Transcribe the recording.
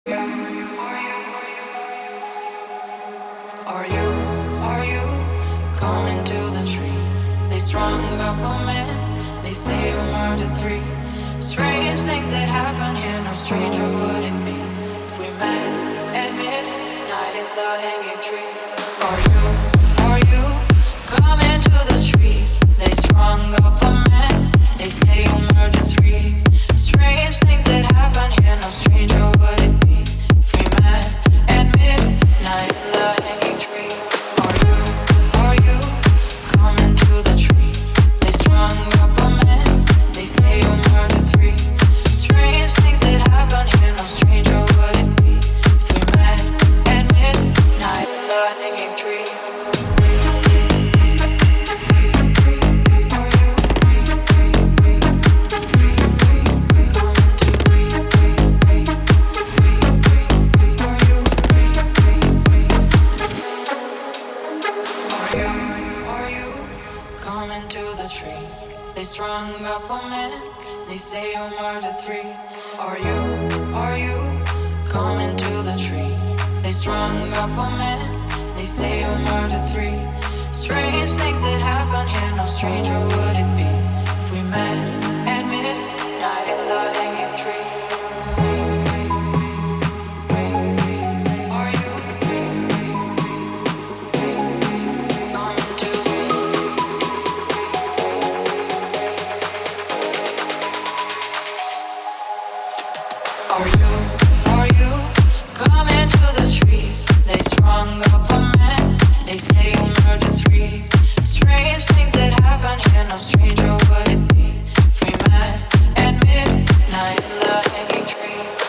Are you coming to the tree? They strung up a man, they say you murdered three. Strange things that happen here, no stranger would it be if we met at midnight in the hanging tree. Are you coming to the tree? They strung up a man, they say you murdered three. Strange things that happen here, no stranger would it be if we met at midnight in the hanging tree. Are you coming to the tree? They strung up a man, they say you murdered three. Strange things that happen here, no stranger would it be if we met at midnight in the hanging tree. Tree. They strung up a man, they say you murdered three. Are you coming to the tree? They strung up a man, they say you murdered three. Strange things that happen here, no stranger would it be if we met at midnight in the hanging tree. Are you coming to the tree? They strung up a man, they say you murdered three. Strange things that happen here, no stranger would it be if we met at midnight in the hanging tree.